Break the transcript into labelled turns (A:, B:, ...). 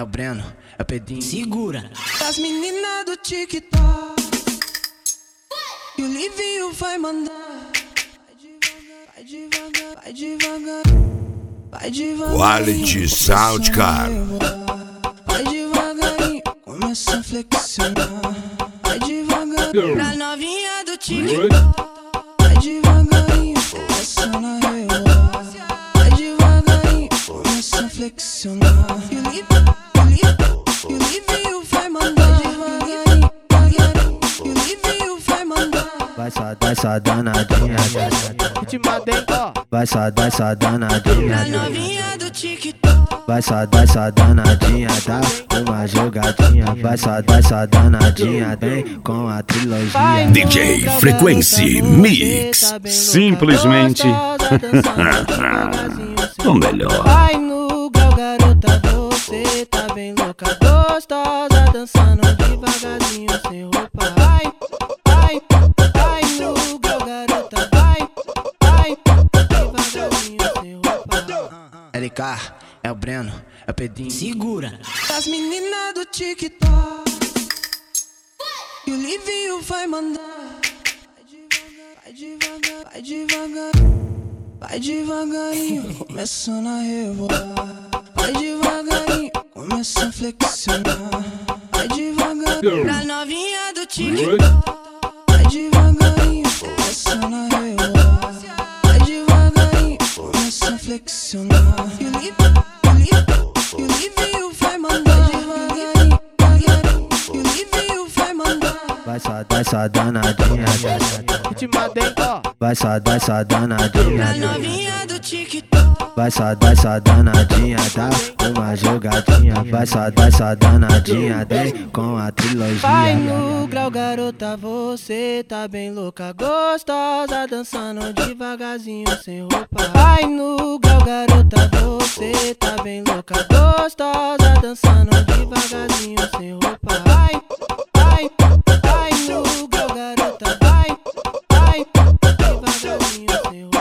A: o Breno, é o Pedrinho. Segura.
B: As meninas do TikTok e o Livinho vai mandar. Vai devagar, vai devagar, vai devagar.
C: Quality Sound Car.
B: Vai devagarinho, começa a flexionar. Vai devagar, pra novinha do TikTok. Vai devagarinho, começa na rebola. Vai devagarinho, começa a flexionar. E o Livinho vai mandar. Devagarinho, devagarinho. E o Livinho vai mandar.
D: Vai só danadinha,
E: Ritmo bem, ó.
D: vai só danadinha,
B: Pra novinha do TikTok.
D: vai só danadinha, dá uma jogadinha, vai só danadinha, vem com a trilogia.
C: DJ Frequency Mix.
F: Simplesmente o melhor.
B: Vai no grau, garota, você tá bem louca, gostosa, dançando devagarzinho sem roupa. Vai no grau, garota, vai, devagarzinho sem roupa.
A: LK, é o Breno, é o Pedrinho. Segura.
B: As meninas do TikTok e o Livinho vai mandar. Vai devagar, vai devagar, vai devagarinho, começa na rebolar. Vai devagarinho, começa a flexionar. Vai devagar, pra novinha do TikTok. Vai devagarinho, começa na rebolar. Vai devagarinho, começa a flexionar. E o Livinho vai mandar. Devagarinho, devagarinho. E o Livinho vai mandar.
D: Vai só danadinha,
E: Ritmo bem, ó.
D: vai só
B: Pra
D: danadinha,
B: novinha do TikTok.
D: vai só danadinha, dá uma jogadinha, vai só danadinha, vem com a trilogia.
B: Vai no grau, garota, você tá bem louca, gostosa, dançando devagarzinho sem roupa. Vai no grau, garota, você tá bem louca, gostosa, dançando